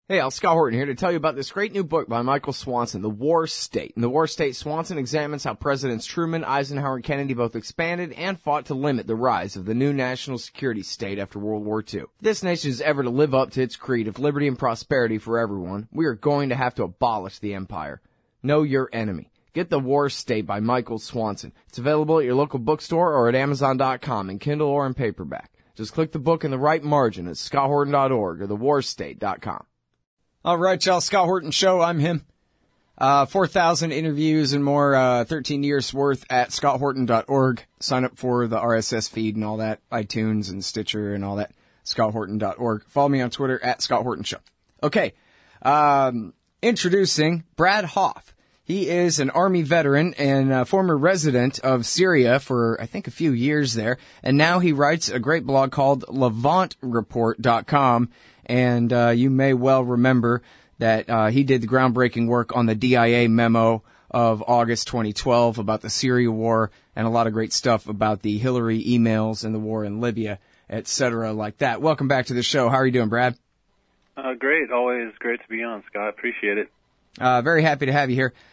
Hey, Scott Horton here to tell you about this great new book by Michael Swanson, The War State. In The War State, Swanson examines how Presidents Truman, Eisenhower, and Kennedy both expanded and fought to limit the rise of the new national security state after World War II. If this nation is ever to live up to its creed of liberty and prosperity for everyone, we are going to have to abolish the empire. Know your enemy. Get The War State by Michael Swanson. It's available at your local bookstore or at Amazon.com in Kindle or in paperback. Just click the book in the right margin at scotthorton.org or thewarstate.com. All right, y'all, Scott Horton Show, I'm him. 4,000 interviews and more, 13 years worth at scotthorton.org. Sign up for the RSS feed and all that, iTunes and Stitcher and all that, scotthorton.org. Follow me on Twitter at Scott Horton Show. Okay, introducing Brad Hoff. He is an Army veteran and former resident of Syria for, I think, a few years there. And now he writes a great blog called LevantReport.com. And you may well remember that he did the groundbreaking work on the DIA memo of August 2012 about the Syria war and a lot of great stuff about the Hillary emails and the war in Libya, etc. like that. Welcome back to the show. How are you doing, Brad? Great. Always great to be on, Scott. Appreciate it. Very happy to have you here.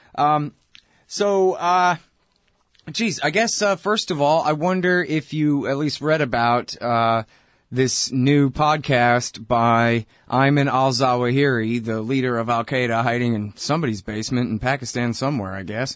Geez, I guess first of all, I wonder if you at least read about this new podcast by Ayman al-Zawahiri, the leader of Al-Qaeda, hiding in somebody's basement in Pakistan somewhere, I guess,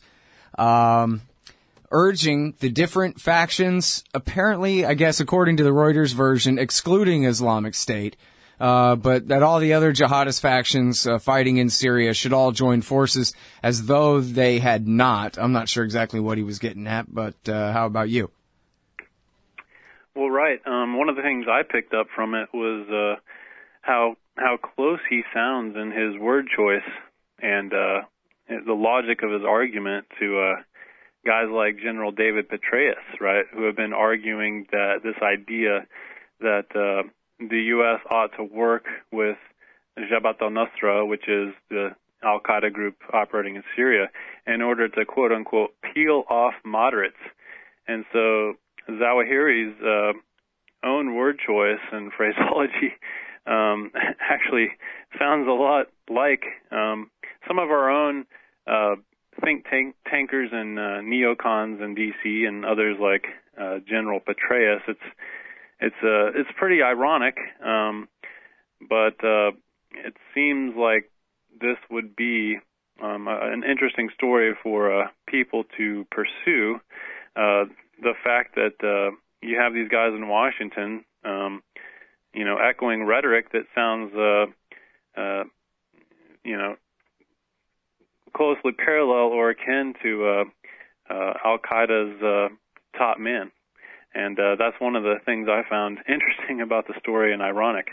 urging the different factions, apparently, I guess, according to the Reuters version, excluding Islamic State, but that all the other jihadist factions fighting in Syria should all join forces as though they had not. I'm not sure exactly what he was getting at, but how about you? Well, right. One of the things I picked up from it was how close he sounds in his word choice and the logic of his argument to guys like General David Petraeus, right, who have been arguing that this idea that the U.S. ought to work with Jabhat al-Nusra, which is the al-Qaeda group operating in Syria, in order to, quote-unquote, peel off moderates. And so Zawahiri's own word choice and phraseology actually sounds a lot like some of our own tankers and neocons in D.C. and others like General Petraeus. It's pretty ironic, but it seems like this would be an interesting story for people to pursue. The fact that you have these guys in Washington, echoing rhetoric that sounds, closely parallel or akin to Al-Qaeda's top men. And that's one of the things I found interesting about the story and ironic.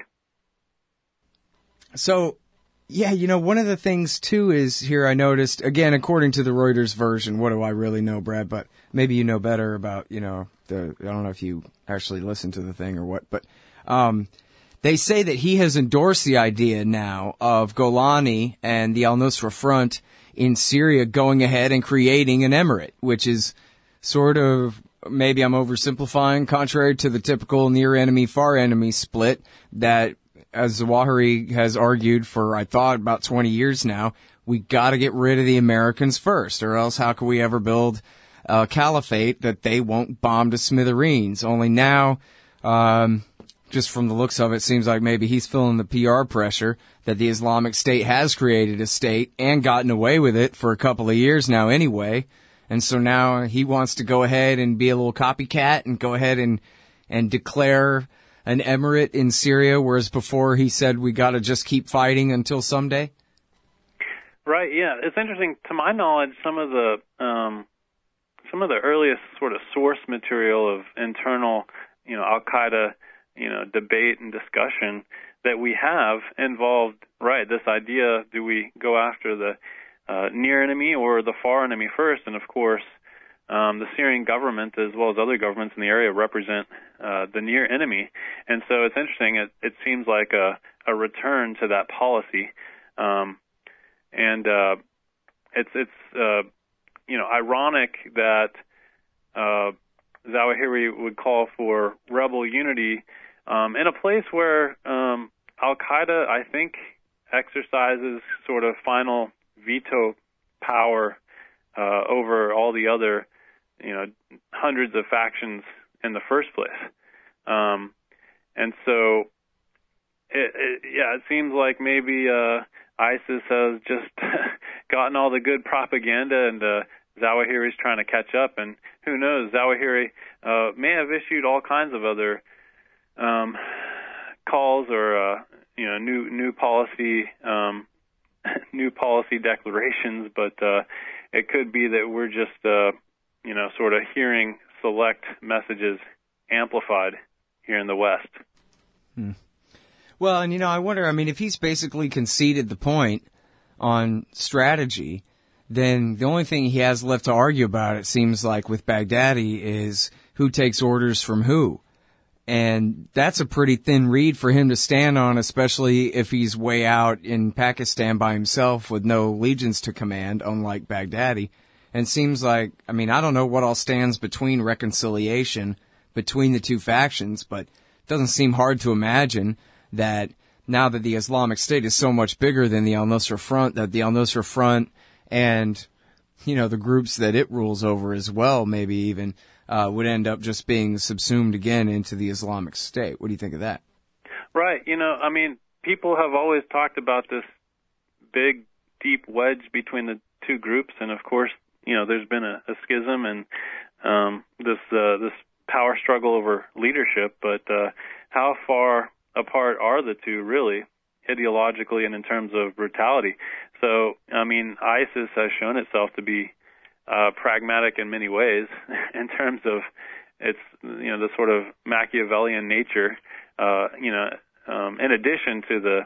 So, yeah, one of the things, too, is here I noticed, again, according to the Reuters version, what do I really know, Brad? But maybe you know better about, I don't know if you actually listened to the thing or what, but they say that he has endorsed the idea now of Golani and the al-Nusra Front in Syria going ahead and creating an emirate, which is sort of, maybe I'm oversimplifying, contrary to the typical near enemy, far enemy split that, as Zawahiri has argued for, I thought, about 20 years now, we got to get rid of the Americans first, or else how can we ever build a caliphate that they won't bomb to smithereens? Only now, just from the looks of it, seems like maybe he's feeling the PR pressure that the Islamic State has created a state and gotten away with it for a couple of years now anyway. And so now he wants to go ahead and be a little copycat and go ahead and declare an emirate in Syria, whereas before he said we got to just keep fighting until someday? Right, yeah. It's interesting. To my knowledge, some of the earliest sort of source material of internal, Al-Qaeda, debate and discussion that we have involved, right, this idea, do we go after the near enemy or the far enemy first? And, of course, the Syrian government, as well as other governments in the area, represent the near enemy. And so it's interesting. It seems like a return to that policy. It's ironic that Zawahiri would call for rebel unity in a place where Al-Qaeda, I think, exercises sort of final veto power over all the other, hundreds of factions in the first place. And so, it seems like maybe ISIS has just gotten all the good propaganda, and Zawahiri's trying to catch up. And who knows, Zawahiri may have issued all kinds of other calls or new policy declarations, but it could be that we're just sort of hearing select messages amplified here in the West. Well, and I wonder, if he's basically conceded the point on strategy, then the only thing he has left to argue about, it seems like, with Baghdadi is who takes orders from who. And that's a pretty thin reed for him to stand on, especially if he's way out in Pakistan by himself with no legions to command, unlike Baghdadi. And it seems like, I don't know what all stands between reconciliation between the two factions, but it doesn't seem hard to imagine that now that the Islamic State is so much bigger than the al-Nusra Front, that the al-Nusra Front and, the groups that it rules over as well, maybe even, would end up just being subsumed again into the Islamic State. What do you think of that? Right. People have always talked about this big, deep wedge between the two groups, and of course, there's been a schism and this power struggle over leadership, but how far apart are the two really, ideologically and in terms of brutality? So, ISIS has shown itself to be pragmatic in many ways in terms of its, the sort of Machiavellian nature, in addition to the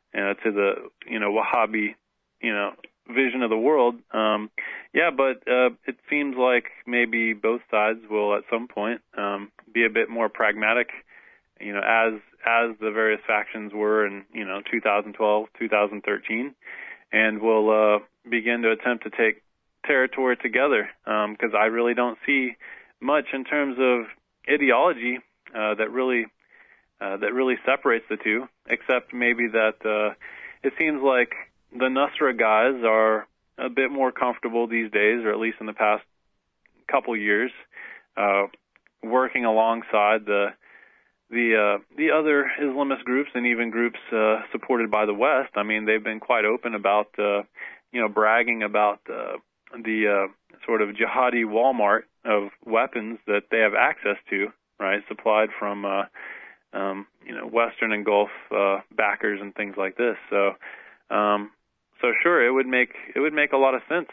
Wahhabi, vision of the world. But it seems like maybe both sides will at some point be a bit more pragmatic, as the various factions were in 2012, 2013, and will begin to attempt to take territory together, because I really don't see much in terms of ideology that really separates the two, except maybe that it seems like the Nusra guys are a bit more comfortable these days, or at least in the past couple years, working alongside the other Islamist groups and even groups supported by the West. They've been quite open about bragging about the sort of jihadi Walmart of weapons that they have access to, right, supplied from Western and Gulf backers and things like this. So sure, it would make a lot of sense.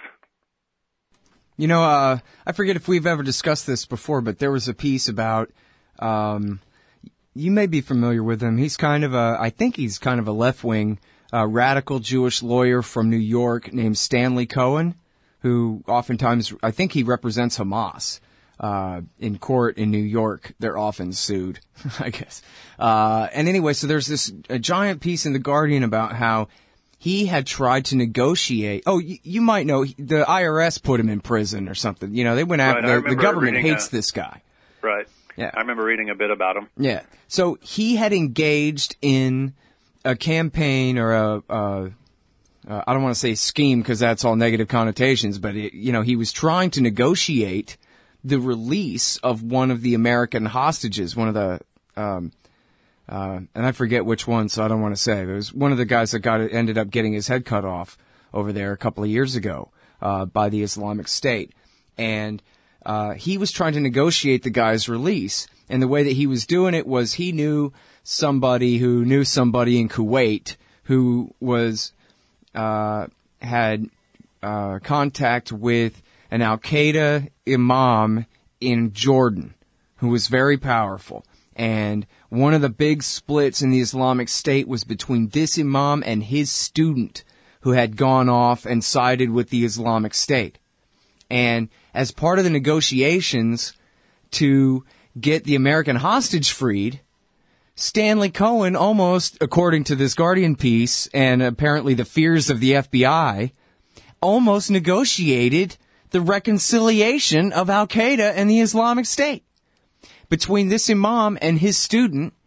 I forget if we've ever discussed this before, but there was a piece about, you may be familiar with him. I think he's kind of a left-wing, radical Jewish lawyer from New York named Stanley Cohen, who oftentimes, I think he represents Hamas. In court in New York, they're often sued, I guess. And anyway, so there's a giant piece in The Guardian about how he had tried to negotiate. Oh, you might know, the IRS put him in prison or something. They went after, the government hates this guy. Right. Yeah. I remember reading a bit about him. Yeah. So he had engaged in a campaign or I don't want to say scheme because that's all negative connotations, but he was trying to negotiate the release of one of the American hostages, one of the, and I forget which one, so I don't want to say. It was one of the guys that ended up getting his head cut off over there a couple of years ago, by the Islamic State. And, he was trying to negotiate the guy's release. And the way that he was doing it was he knew somebody who knew somebody in Kuwait who was, had, contact with an Al-Qaeda imam in Jordan who was very powerful. And one of the big splits in the Islamic State was between this imam and his student who had gone off and sided with the Islamic State. And as part of the negotiations to get the American hostage freed, Stanley Cohen almost, according to this Guardian piece and apparently the fears of the FBI, almost negotiated the reconciliation of Al-Qaeda and the Islamic State between this imam and his student.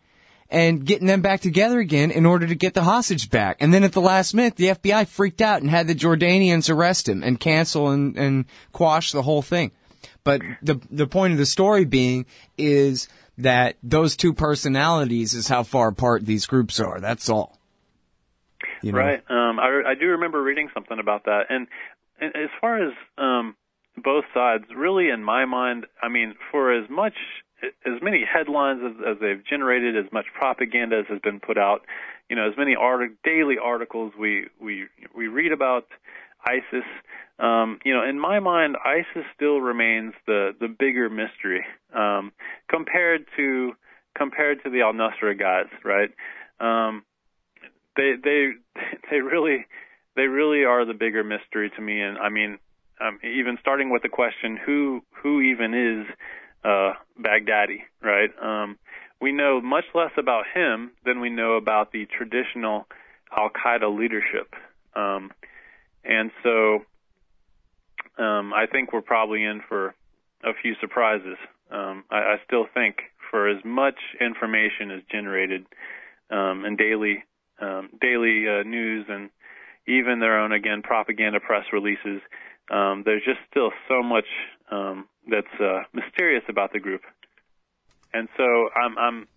and getting them back together again in order to get the hostage back. And then at the last minute, the FBI freaked out and had the Jordanians arrest him and cancel and quash the whole thing. But the point of the story being is that those two personalities is how far apart these groups are. That's all. You know? Right. I do remember reading something about that. And as far as both sides, really in my mind, I mean, for as many headlines as they've generated, as much propaganda as has been put out, you know, as many daily articles we read about ISIS, you know, in my mind, ISIS still remains the bigger mystery compared to the al-Nusra guys, right? They really are the bigger mystery to me. And I mean, even starting with the question, who even is Baghdadi, right? We know much less about him than we know about the traditional al-Qaeda leadership. And so I think we're probably in for a few surprises. I still think for as much information is generated in daily news and even their own, again, propaganda press releases, there's just still so much that's mysterious about the group. And so I'm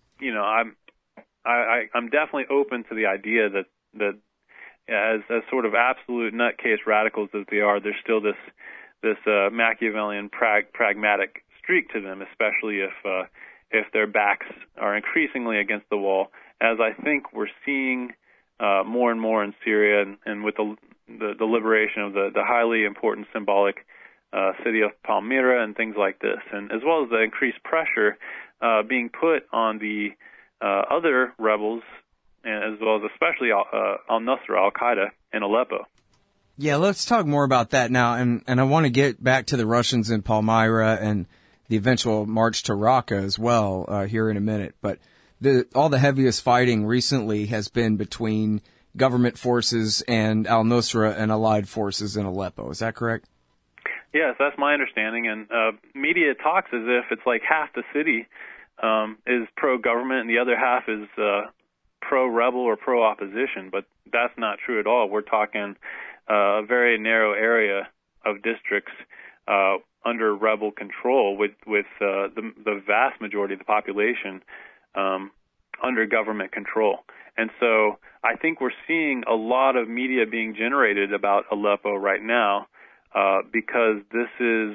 definitely open to the idea that as sort of absolute nutcase radicals as they are, there's still this Machiavellian pragmatic streak to them, especially if their backs are increasingly against the wall, as I think we're seeing more and more in Syria, and with the liberation of the highly important symbolic city of Palmyra and things like this, and as well as the increased pressure being put on the other rebels, as well as especially al-Nusra, al-Qaeda in Aleppo. Yeah, let's talk more about that now, and I want to get back to the Russians in Palmyra and the eventual march to Raqqa as well here in a minute. But all the heaviest fighting recently has been between government forces and al-Nusra and allied forces in Aleppo. Is that correct? Yes, that's my understanding. And media talks as if it's like half the city is pro-government and the other half is pro-rebel or pro-opposition. But that's not true at all. We're talking a very narrow area of districts under rebel control with the vast majority of the population under government control. And so I think we're seeing a lot of media being generated about Aleppo right now because this is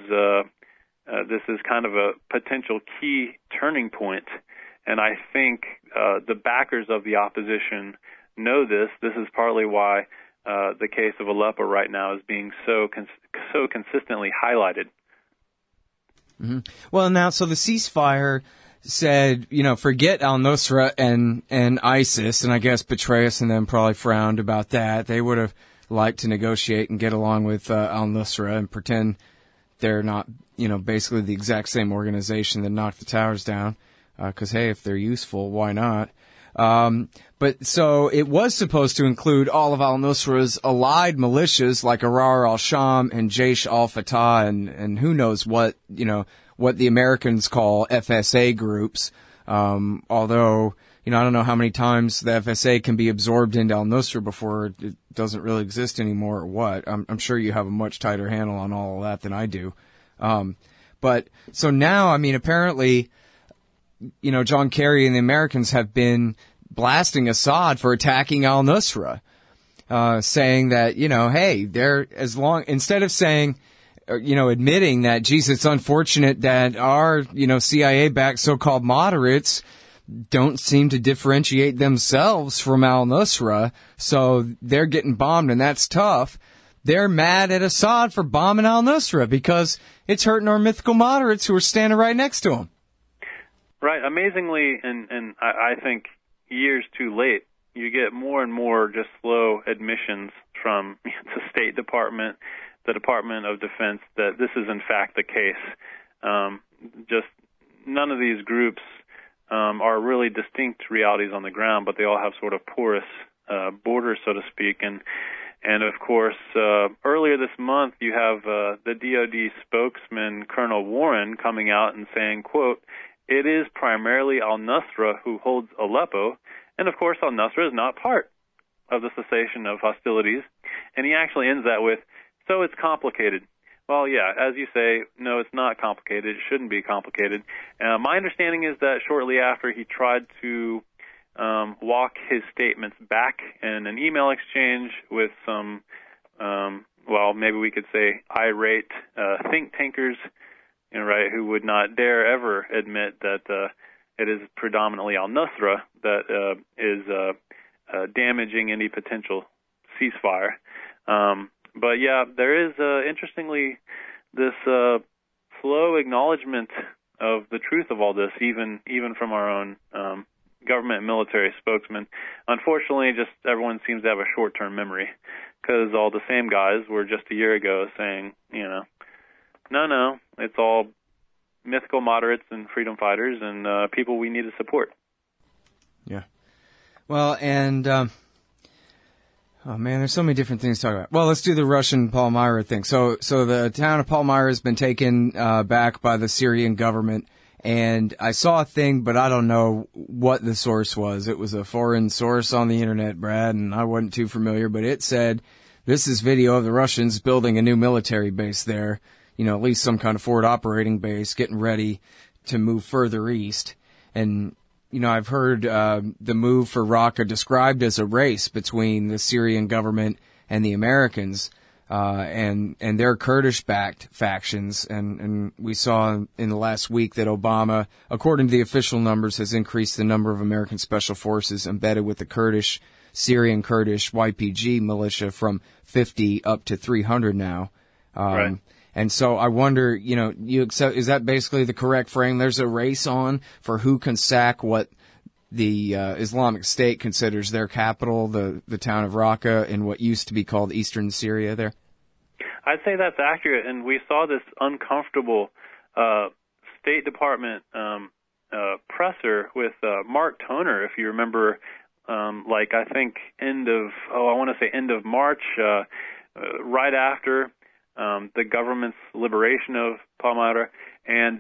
kind of a potential key turning point. And I think the backers of the opposition know this. This is partly why the case of Aleppo right now is being so consistently highlighted. Mm-hmm. Well, now, so the ceasefire said, you know, forget al-Nusra and ISIS, and I guess Petraeus and them probably frowned about that. They would have liked to negotiate and get along with al-Nusra and pretend they're not, you know, basically the exact same organization that knocked the towers down. Because, hey, if they're useful, why not? But so it was supposed to include all of al-Nusra's allied militias like Ahrar al-Sham and Jaish al-Fatah and who knows what, you know, what the Americans call FSA groups. Although, you know, I don't know how many times the FSA can be absorbed into al-Nusra before it doesn't really exist anymore or what. I'm sure you have a much tighter handle on all of that than I do. But so now, I mean, apparently, you know, John Kerry and the Americans have been blasting Assad for attacking al-Nusra, saying that, you know, hey, instead of saying, you know, admitting that, geez, it's unfortunate that our, you know, CIA-backed so-called moderates don't seem to differentiate themselves from al-Nusra, so they're getting bombed and that's tough. They're mad at Assad for bombing al-Nusra because it's hurting our mythical moderates who are standing right next to him. Right. Amazingly, and I think years too late, you get more and more just slow admissions from the State Department, the Department of Defense, that this is in fact the case. Just none of these groups are really distinct realities on the ground, but they all have sort of porous borders, so to speak. And of course, earlier this month, you have the DoD spokesman, Colonel Warren, coming out and saying, quote, it is primarily al-Nusra who holds Aleppo, and of course al-Nusra is not part of the cessation of hostilities. And he actually ends that with, so it's complicated. Well, yeah, as you say, no, it's not complicated. It shouldn't be complicated. My understanding is that shortly after he tried to walk his statements back in an email exchange with some, well, maybe we could say irate think tankers, right, who would not dare ever admit that it is predominantly al-Nusra that is damaging any potential ceasefire. But yeah, there is, interestingly, this slow acknowledgement of the truth of all this, even from our own government and military spokesman. Unfortunately, just everyone seems to have a short-term memory, because all the same guys were just a year ago saying, no, it's all mythical moderates and freedom fighters and people we need to support. Yeah. Well, and oh man, there's so many different things to talk about. Well, let's do the Russian Palmyra thing. So the town of Palmyra has been taken back by the Syrian government, and I saw a thing, but I don't know what the source was. It was a foreign source on the internet, Brad, and I wasn't too familiar, but it said this is video of the Russians building a new military base there, at least some kind of forward operating base, getting ready to move further east. And I've heard the move for Raqqa described as a race between the Syrian government and the Americans, and their Kurdish-backed factions. And we saw in the last week that Obama, according to the official numbers, has increased the number of American special forces embedded with the Syrian Kurdish YPG militia from 50 up to 300 now. Right. And so I wonder, is that basically the correct frame? There's a race on for who can sack what the Islamic State considers their capital, the town of Raqqa, in what used to be called Eastern Syria there? I'd say that's accurate, and we saw this uncomfortable State Department presser with Mark Toner, if you remember, I think end of March, right after the government's liberation of Palmyra, and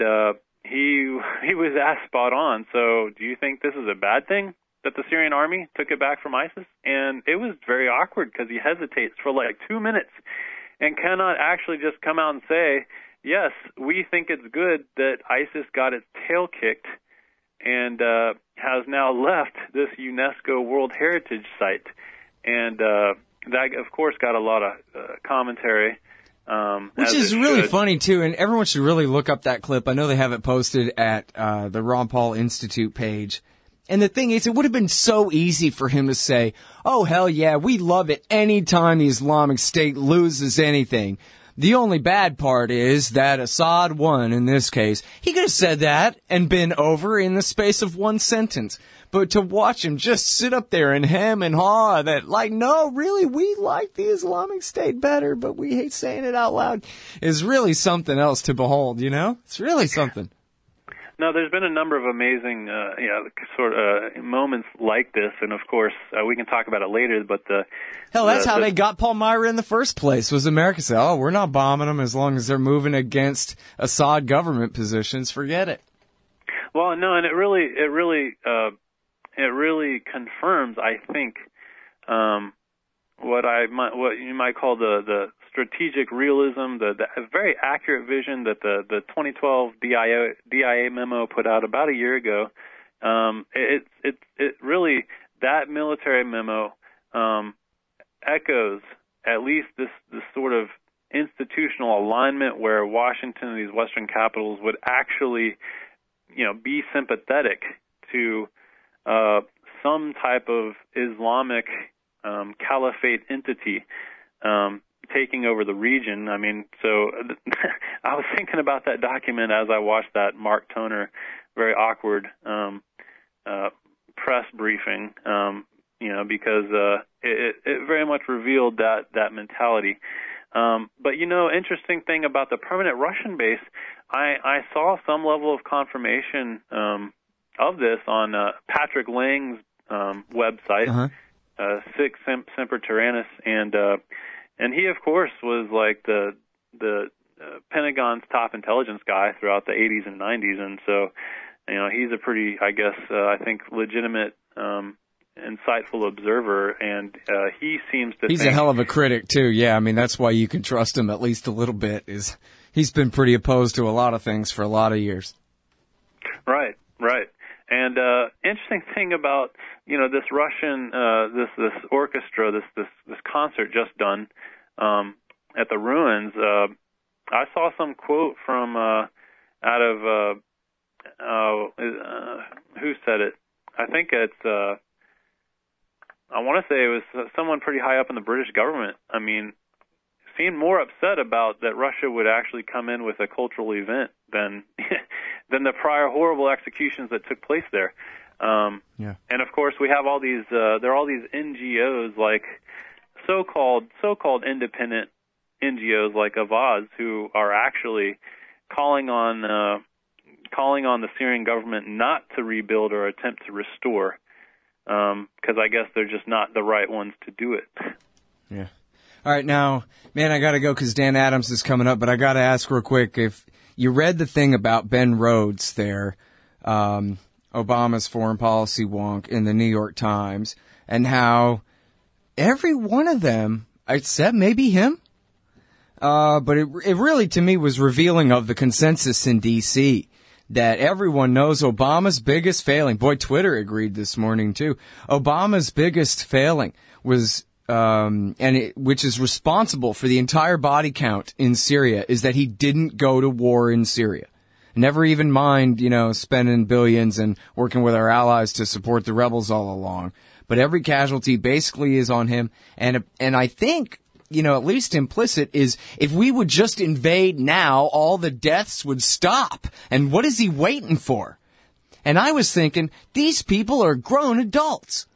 he was asked spot on. So, do you think this is a bad thing that the Syrian army took it back from ISIS? And it was very awkward because he hesitates for 2 minutes and cannot actually just come out and say, yes, we think it's good that ISIS got its tail kicked and has now left this UNESCO World Heritage Site. And that, of course, got a lot of commentary. Which is really funny, too, and everyone should really look up that clip. I know they have it posted at the Ron Paul Institute page. And the thing is, it would have been so easy for him to say, oh, hell yeah, we love it any time the Islamic State loses anything. The only bad part is that Assad won in this case. He could have said that and been over in the space of one sentence. But to watch him just sit up there and hem and haw that, no, really, we like the Islamic State better, but we hate saying it out loud, is really something else to behold, It's really something. No, there's been a number of amazing, moments like this, and of course, we can talk about it later, but that's how they got Palmyra in the first place, was America said, oh, we're not bombing them as long as they're moving against Assad government positions, forget it. Well, no, and it really confirms, I think, what you might call the strategic realism, the very accurate vision that the 2012 DIA memo put out about a year ago. It really, that military memo echoes at least this sort of institutional alignment where Washington and these Western capitals would actually, be sympathetic to some type of Islamic caliphate entity taking over the region. I mean, so I was thinking about that document as I watched that Mark Toner very awkward press briefing, because it very much revealed that mentality. But, interesting thing about the permanent Russian base, I saw some level of confirmation of this on Patrick Lang's website, Sic Semper Tyrannis, and he, of course, was the Pentagon's top intelligence guy throughout the 80s and 90s, and so he's a pretty, I guess, I think, legitimate, insightful observer, and he seems to. He's think, a hell of a critic too. Yeah, I mean that's why you can trust him at least a little bit. Is he's been pretty opposed to a lot of things for a lot of years. Right. And interesting thing about this Russian this orchestra, this concert just done at the ruins. I saw some quote from out of who said it? I think it's I want to say it was someone pretty high up in the British government. I mean, seemed more upset about that Russia would actually come in with a cultural event than than the prior horrible executions that took place there. Yeah. And of course, we have all these there are all these NGOs, like so-called independent NGOs like Avaz, who are actually calling on the Syrian government not to rebuild or attempt to restore, because I guess they're just not the right ones to do it. Yeah. All right, now, man, I got to go because Dan Adams is coming up, but I got to ask real quick if you read the thing about Ben Rhodes there, Obama's foreign policy wonk in the New York Times, and how every one of them, except maybe him, but it really to me was revealing of the consensus in D.C., that everyone knows Obama's biggest failing. Boy, Twitter agreed this morning too. Obama's biggest failing was, which is responsible for the entire body count in Syria, is that he didn't go to war in Syria. Never even mind, spending billions and working with our allies to support the rebels all along. But every casualty basically is on him. And I think, at least implicit is if we would just invade now, all the deaths would stop. And what is he waiting for? And I was thinking, these people are grown adults.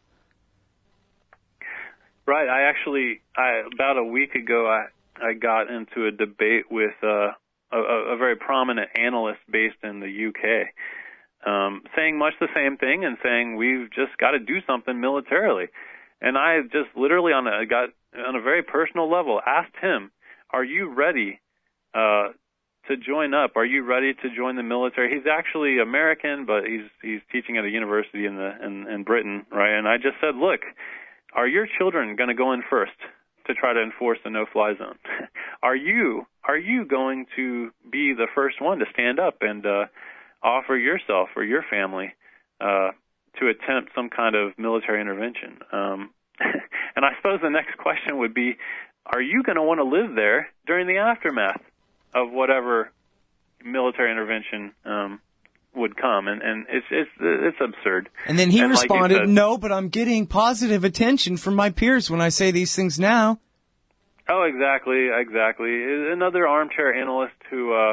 Right. About a week ago, I got into a debate with a very prominent analyst based in the UK, saying much the same thing and saying we've just got to do something militarily. And I just literally on a very personal level asked him, "Are you ready to join up? Are you ready to join the military?" He's actually American, but he's teaching at a university in Britain, right? And I just said, "Look, are your children going to go in first to try to enforce the no-fly zone? Are you going to be the first one to stand up and offer yourself or your family to attempt some kind of military intervention?" And I suppose the next question would be, are you going to want to live there during the aftermath of whatever military intervention would come? And it's absurd. And then he responded, like said, "No, but I'm getting positive attention from my peers when I say these things now." Oh, exactly. Another armchair analyst who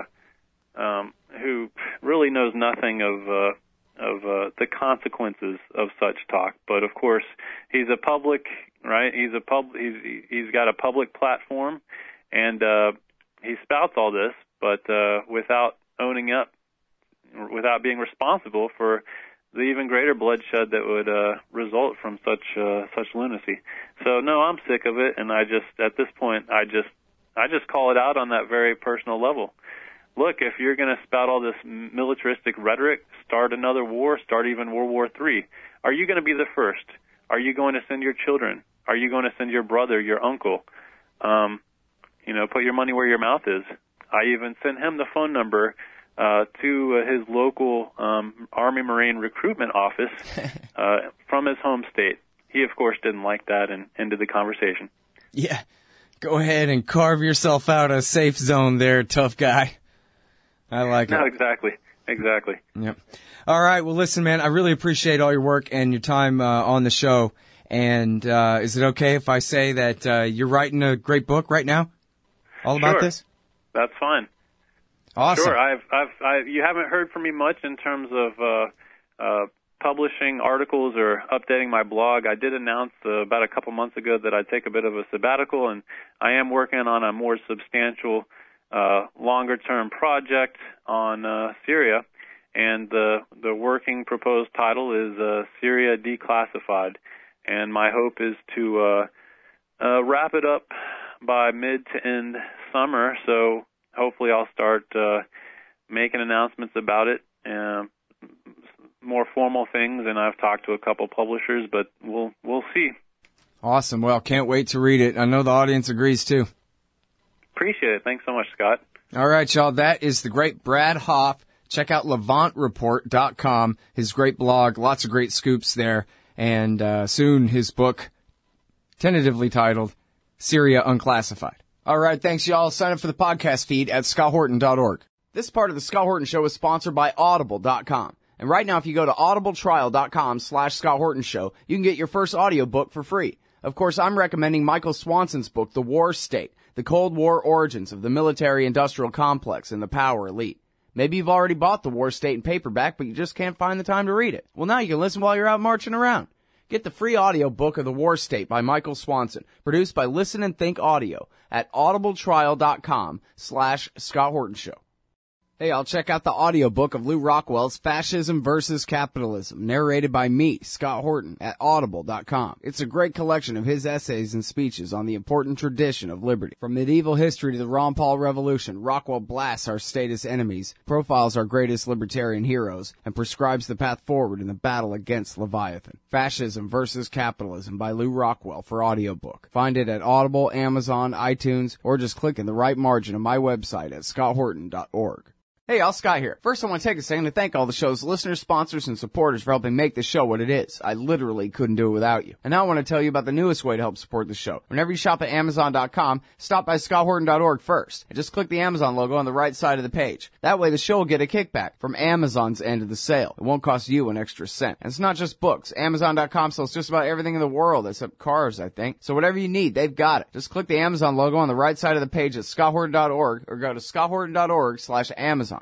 really knows nothing of the consequences of such talk. But of course, he's a public, right? He's got a public platform, and he spouts all this, but without owning up, without being responsible for the even greater bloodshed that would result from such lunacy. So no, I'm sick of it, and at this point, I just call it out on that very personal level. Look, if you're going to spout all this militaristic rhetoric, start another war, start even World War III, are you going to be the first? Are you going to send your children? Are you going to send your brother, your uncle? Put your money where your mouth is. I even sent him the phone number to his local Army Marine recruitment office from his home state. He, of course, didn't like that and ended the conversation. Yeah, go ahead and carve yourself out a safe zone there, tough guy. I like it. No, exactly. Yep. All right, well, listen, man, I really appreciate all your work and your time on the show. And is it okay if I say that you're writing a great book right now all about this? That's fine. Awesome. Sure. You haven't heard from me much in terms of publishing articles or updating my blog. I did announce about a couple months ago that I'd take a bit of a sabbatical, and I am working on a more substantial, longer-term project on Syria. And the working proposed title is Syria Declassified. And my hope is to wrap it up by mid to end summer. So hopefully I'll start making announcements about it more formal things, and I've talked to a couple publishers, but we'll see. Awesome. Well, can't wait to read it. I know the audience agrees too. Appreciate it. Thanks so much, Scott. All right, y'all. That is the great Brad Hoff. Check out LevantReport.com, his great blog, lots of great scoops there, and soon his book, tentatively titled Syria Unclassified. All right, thanks, y'all. Sign up for the podcast feed at scotthorton.org. This part of the Scott Horton Show is sponsored by Audible.com. And right now, if you go to audibletrial.com/Scott Horton Show, you can get your first audiobook for free. Of course, I'm recommending Michael Swanson's book, The War State, The Cold War Origins of the Military-Industrial Complex and the Power Elite. Maybe you've already bought The War State in paperback, but you just can't find the time to read it. Well, now you can listen while you're out marching around. Get the free audiobook of The War State by Michael Swanson, produced by Listen and Think Audio at audibletrial.com/Scott Horton Show. Hey, I'll check out the audiobook of Lou Rockwell's Fascism versus Capitalism, narrated by me, Scott Horton, at audible.com. It's a great collection of his essays and speeches on the important tradition of liberty. From medieval history to the Ron Paul Revolution, Rockwell blasts our statist enemies, profiles our greatest libertarian heroes, and prescribes the path forward in the battle against Leviathan. Fascism versus Capitalism by Lou Rockwell for audiobook. Find it at Audible, Amazon, iTunes, or just click in the right margin of my website at scotthorton.org. Hey, y'all, Scott here. First, I want to take a second to thank all the show's listeners, sponsors, and supporters for helping make this show what it is. I literally couldn't do it without you. And now I want to tell you about the newest way to help support the show. Whenever you shop at Amazon.com, stop by scotthorton.org first, and just click the Amazon logo on the right side of the page. That way the show will get a kickback from Amazon's end of the sale. It won't cost you an extra cent. And it's not just books. Amazon.com sells just about everything in the world, except cars, I think. So whatever you need, they've got it. Just click the Amazon logo on the right side of the page at scotthorton.org, or go to scotthorton.org/Amazon.